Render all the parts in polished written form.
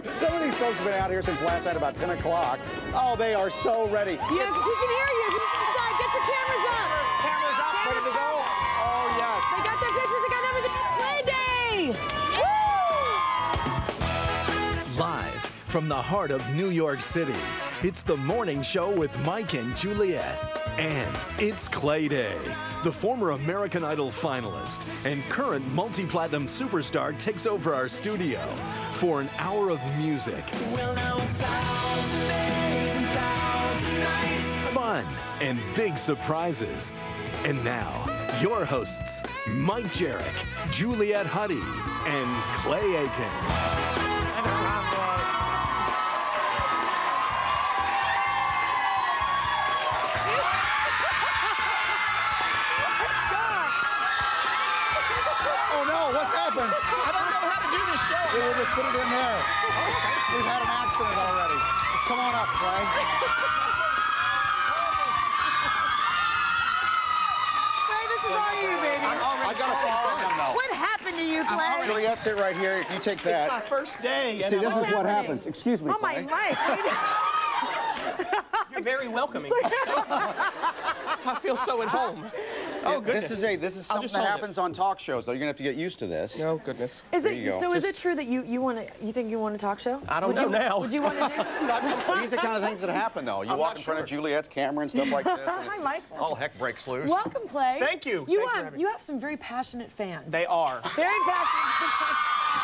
ready. Some of these folks have been out here since last night about 10 o'clock. Oh, they are so ready. Yeah, we can hear you. You inside. Get your cameras up. Cameras up, ready to go? Oh, yes. They got their pictures. They got everything. It's Play Day. Woo! Live from the heart of New York City, it's the morning show with Mike and Juliet. And it's Clay Day. The former American Idol finalist and current multi-platinum superstar takes over our studio for an hour of music, fun, and big surprises. And now, your hosts, Mike Jarek, Juliet Huddy, and Clay Aiken. We'll just put it in there. We've had an accident already. Just come on up, Clay. Clay, this is all you, baby. I got to follow him, though. What happened to you, Clay? Juliet, sit right here. You take that. It's my first day. See, this is what happens. Excuse me, Oh, my Clay. Mike. You're very welcoming. I feel so at home. Oh, goodness. This is something that happens on talk shows, though. You're going to have to get used to this. Oh, goodness. Is There you it go. so? Is it true that you think you want a talk show? I don't know now. Would you want to do? These are the kind of things that happen, though. You walk in front of Juliet's camera and stuff like this. And Hi, Mike. all heck breaks loose. Welcome, Clay. Thank you. You Thank you for having have me. you have some very passionate fans. They are. Very passionate.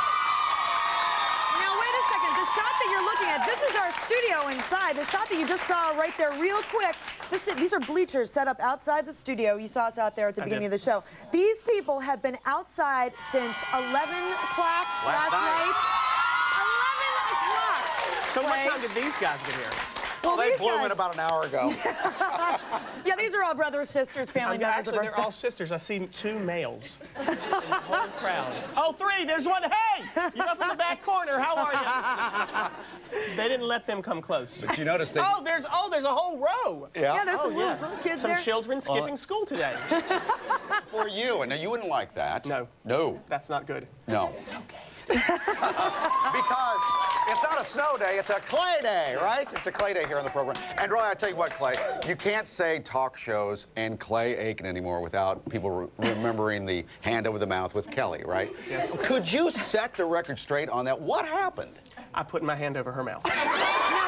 Now wait a second. The shot that you're looking at, this is our studio inside. The shot that you just saw right there, real quick. These are bleachers set up outside the studio. You saw us out there at the beginning of the show. These people have been outside since 11 o'clock last night. 11 o'clock. So Clay. what time did these guys get here? Well, They these blew guys, it about an hour ago. Yeah, these are all brothers, sisters, family members Actually, of they're our all sisters. I see 2 males in the whole crowd. Oh, 3. There's one. Hey, you're up in the back corner. How are you? They didn't let them come close. But you notice they... Oh, there's a whole row. Yeah, there's some little yes. kids Some there. children skipping school today. For you, and now you wouldn't like that. No. No. That's not good. No. It's okay. Because it's not a snow day, it's a Clay Day, right? It's a Clay Day here on the program. And Roy, I tell you what, Clay, you can't say talk shows and Clay Aiken anymore without people remembering the hand over the mouth with Kelly, right? Yes. Could you set the record straight on that? What happened? I put my hand over her mouth. I'm not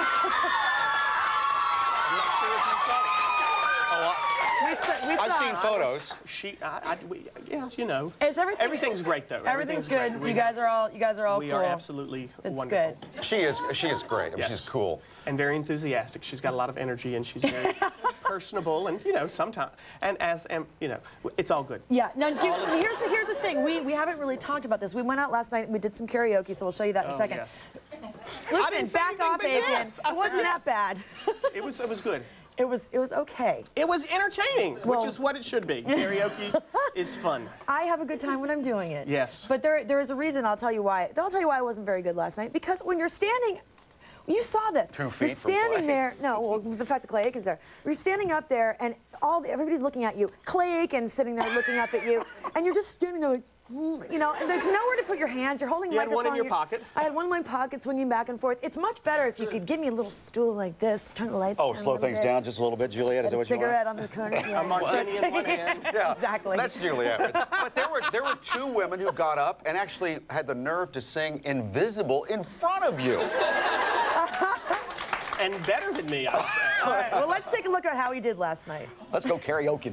sure if you saw it. We I've saw seen it. photos. Yes, you know. Is everything? Everything's great though. Everything's good. great. You guys are all We cool. are absolutely It's wonderful. good. She is great. I mean, Yes. she's cool. And very enthusiastic. She's got a lot of energy and she's very personable and, you know, sometimes. And it's all good. Yeah. Now, here's the thing. We haven't really talked about this. We went out last night and we did some karaoke, so we'll show you that in a second. Yes. I Listen, didn't say back off, anything, but Aiken. yes. I It wasn't said that bad. It was good. It was okay. It was entertaining, Well- which is what it should be. Karaoke is fun. I have a good time when I'm doing it. Yes. But there is a reason. I'll tell you why. I'll tell you why I wasn't very good last night. Because when you're standing, you saw this. 2 feet You're from standing Clay. there. No, well, the fact that Clay Aiken's there. You're standing up there, and everybody's looking at you. Clay Aiken's sitting there looking up at you, and you're just standing there like. You know, and there's nowhere to put your hands. You're holding You had microphone. one in your pocket. I had one in my pocket, swinging back and forth. It's much better if you could give me a little stool like this, turn the lights Oh, down a slow little things bit. down just a little bit, Juliet. Is Got that a what you want? cigarette on the corner. Yeah. A martini in one hand. Yeah, Exactly. That's Juliet. But there were 2 women who got up and actually had the nerve to sing "Invisible" in front of you. And better than me, I would say. All right, well, let's take a look at how he did last night. Let's go karaoke.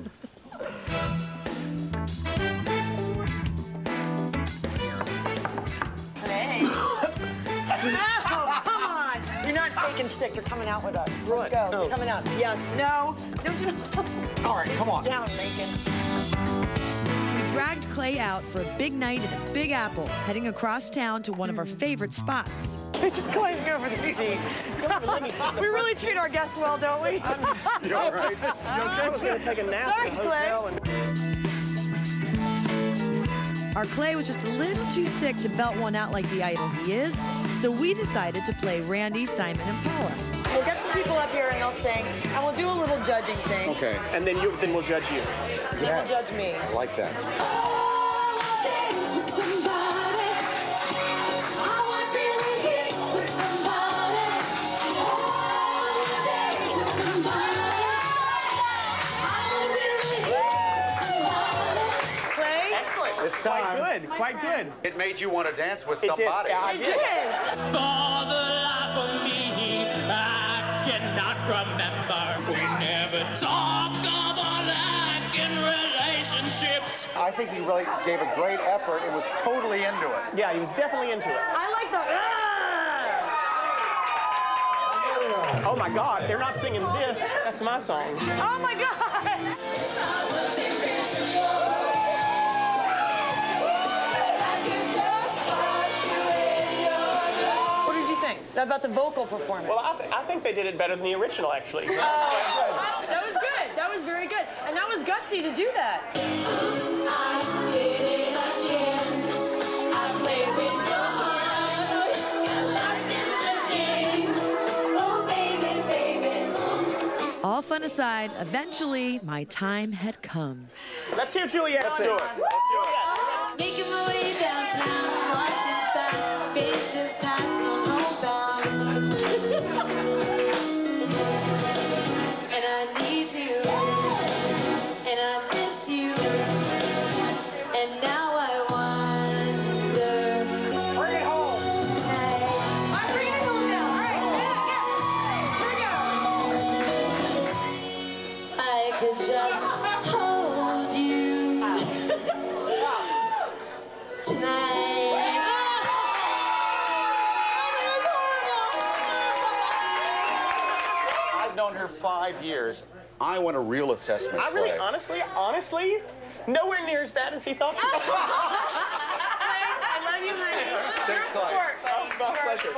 Hey. No, come on. You're not faking sick. You're coming out with us. Let's go. You're coming out. Yes. No. Don't you? All right, come on. Down, Lincoln. We dragged Clay out for a big night in the Big Apple, heading across town to one of our favorite spots. He's climbing over the seat. We really treat our guests well, don't we? You all right? I was going to take a nap Sorry, in the hotel. Our Clay was just a little too sick to belt one out like the idol he is, so we decided to play Randy, Simon, and Paula. We'll get some people up here and they'll sing, and we'll do a little judging thing. Okay. And then we'll judge you. Yes. Judge me. I like that. It's Quite time. good, quite good. It made you want to dance with It did. somebody. Yeah, I It did. did. For the life of me, I cannot remember. We never talked of our lack in relationships. I think he really gave a great effort and was totally into it. Yeah, he was definitely into it. I like the. Oh my God, they're not singing this. That's my song. Oh my God! What did you think about the vocal performance? Well, I think they did it better than the original, actually. That was good. That was very good. And that was gutsy to do that. All fun aside, eventually my time had come. Let's hear Juliet. Let's do it. Making my way downtown, walking fast, faces passing homebound. And I need you, and I miss you, and now I wonder. Bring it home. I'm bringing it home now. All right, here we go. I could just hold you tonight. I've known her 5 years. I want a real assessment. I really, Clay. honestly, nowhere near as bad as he thought she was. I love you, honey. You're a Thanks, Clay. sport. My pleasure.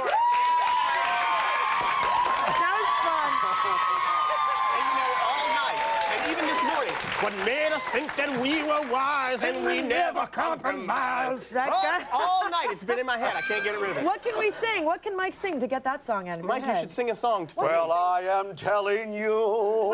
That was fun. And you know, all night, and even this morning, what made us think that we were wise and we never compromised. That guy- All night, it's been in my head. I can't get it rid of it. What can we sing? What can Mike sing to get that song out of your Mike, you head? should sing a song. Well, I am telling you.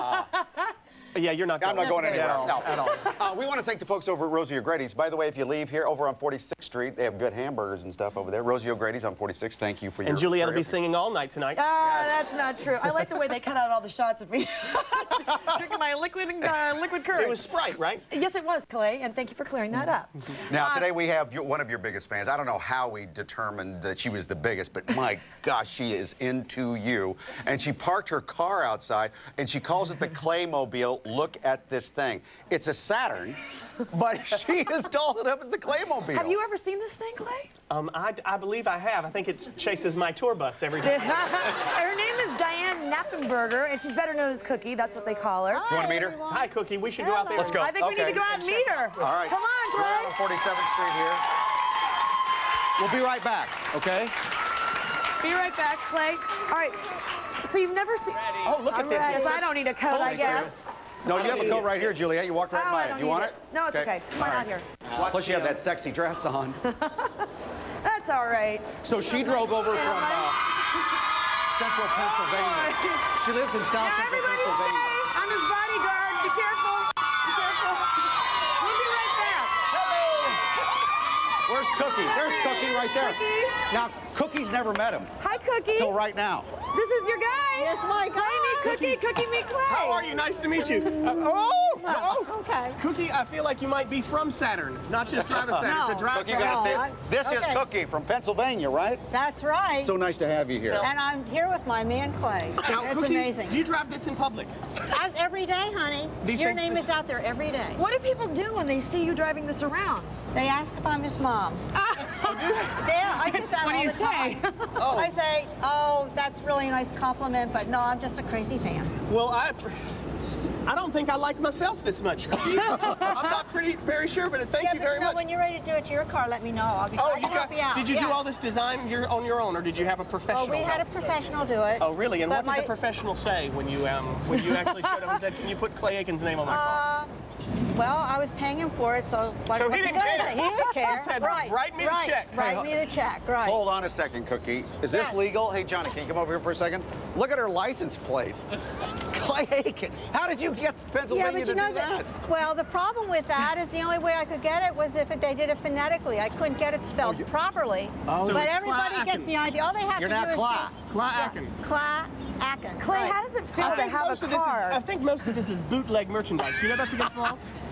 Yeah, you're not I'm not going anywhere. At all. No. At all. We want to thank the folks over at Rosie O'Grady's. By the way, if you leave here over on 46th Street, they have good hamburgers and stuff over there. Rosie O'Grady's on 46th. Thank you for your. And Juliet will be your- singing all night tonight. That's not true. I like the way they cut out all the shots of me drinking my liquid courage. It was Sprite, right? Yes, it was, Clay, and thank you for clearing that up. Now, today we have one of your biggest fans. I don't know how we determined that she was the biggest, but my gosh, she is into you. And she parked her car outside, and she calls it the Claymobile. Look at this thing. It's a Saturn, but she has dolled it up as the Claymobile. Have you ever seen this thing, Clay? I believe I have. I think it chases my tour bus every day. Her name is Diane Knappenberger, and she's better known as Cookie. That's what they call her. You want to meet her? Hi, Cookie. We should go out there. Let's go. I think we need Okay. to go out and meet her. All right. Come on, We're Clay. on 47th Street here. We'll be right back, okay? Be right back, Clay. All right. So you've never seen. Oh, look at this. Yes, I don't need a coat, I Holy guess. No, you have a coat right here, Juliet. You walked right Oh, by I it. don't You need want it? No, it's okay. Come on All out right. here. Plus, you have that sexy dress on. That's all right. So she drove over from Central Pennsylvania. She lives in South Now Central everybody stay. Pennsylvania. I'm his bodyguard. Be careful. Be careful. We'll be right back. Where's Cookie? There's Cookie right there. Cookie. Now, Cookie's never met him Hi, Cookie. till right now. This is your guy. Yes, my guy. Clay meet Cookie. Cookie meet Clay. How are you? Nice to meet you. Okay. Cookie, I feel like you might be from Saturn, not just drive a Saturn, to drive Cookie, you gotta say it. This is okay. Cookie from Pennsylvania, right? That's right. So nice to have you here. And I'm here with my man Clay. Now, It's Cookie, amazing. do you drive this in public? Every day, honey. These Your things- name is out there every day. What do people do when they see you driving this around? They ask if I'm his mom. Yeah, I get that What do all you the time. say? I say, oh, that's really a nice compliment, but no, I'm just a crazy fan. Well, I don't think I like myself this much, Cookie. I'm not very sure, but thank yeah, you but very you know, much. when you're ready to do it to your car, let me know. I'll be Oh, glad to help you out. did you do Yes. all this design on your own, or did you have a professional? Oh, we had a help? professional do it. Oh, really? And but what did the professional say when you actually showed up and said, "Can you put Clay Aiken's name on my car?" Well, I was paying him for it, so what So he what you didn't gonna care. say? He didn't care. He said, right. "Write me the right, check." Write me the check. Right. Hold on a second, Cookie. Is this Yes. legal? Hey, Johnny, can you come over here for a second? Look at her license plate. Clay Aiken. How did you get Yeah, Pennsylvania but to you know do that? Well, the problem with that is the only way I could get it was if they did it phonetically. I couldn't get it spelled properly. So but it's everybody Clay gets Aiken. the idea. All they have You're to now do is Clay. say- Clay Yeah, Aiken. Clay Aiken. Clay, right. how does it feel to have most a of this car? I think most of this is bootleg merchandise. You know that's against the law?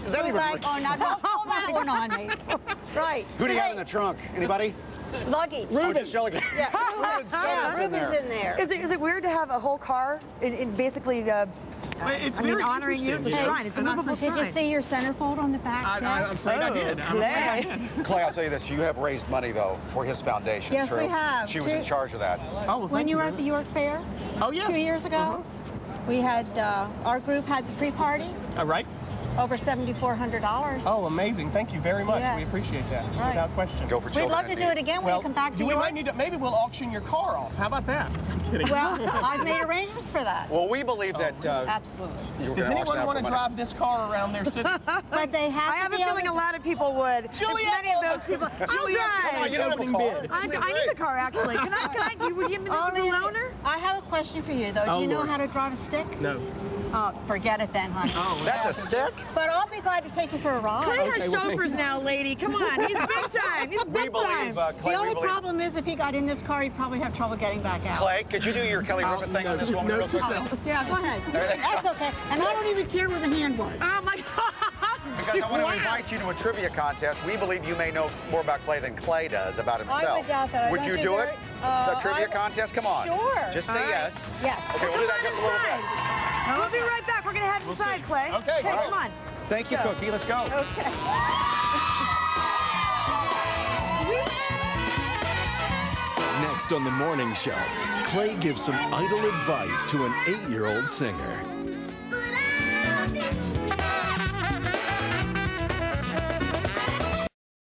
Is that even Bootleg. Oh, now don't pull that one on me. Right. Who do you have in Hey, the trunk? Anybody? Luggage. Oh, just showing you. Yeah, Ruben's in there. Is it weird to have a whole car in basically, It's I mean, very honoring you? It's a interesting, shrine. It's a movable Did you shrine. see your centerfold on the back there? I'm afraid I did. I'm afraid. Clay, I'll tell you this. You have raised money, though, for his foundation. Yes, true? we have. She was in charge of that. Oh, well, When thank you were very at the York Fair Oh, yes. 2 years ago, we had, our group had the pre-party, All right. over $7,400. Oh, amazing. Thank you very much. We Yes. appreciate that. Right. Without question. Go for We'd children. love to do it again when you come back to we York. might need to, maybe we'll auction your car off. How about that? I'm kidding. Well, I've made arrangements for that. Well, we believe that Absolutely. you were Does gonna auction anyone out want for to money. drive this car around their city? But they have I to have a be feeling a able lot of people would. Juliet Many of will. those people. I'll Juliet, drive. come on, you don't have a Opening car. bid. I need a car, actually. Can I, would you give me this as a Only- loaner? I have a question for you, though. Oh, Do you know Lord. how to drive a stick? No. Forget it then, honey. That's a stick? But I'll be glad to take you for a ride. Clay has well, thank chauffeurs you. now, lady. Come on. He's big time. He's We big believe, time. Clay, The we only believe. problem is if he got in this car, he'd probably have trouble getting back out. Clay, could you do your Kelly Ripa thing on this woman real Note to quick? self. Yeah, go ahead. That's okay. And I don't even care where the hand was. Oh, my God. Because I want to invite you to a trivia contest. We believe you may know more about Clay than Clay does about himself. I would doubt that. I Would don't you do do very- it? The trivia I- contest? Come on. Sure. Just say All right. yes. Yes. Okay, we'll do that just a little bit. We'll be right back. We're going to head inside, see. Clay. Okay, all right. come on. Thank you, Cookie. Let's go. Okay. Next on the morning show, Clay gives some idle advice to an 8-year-old singer.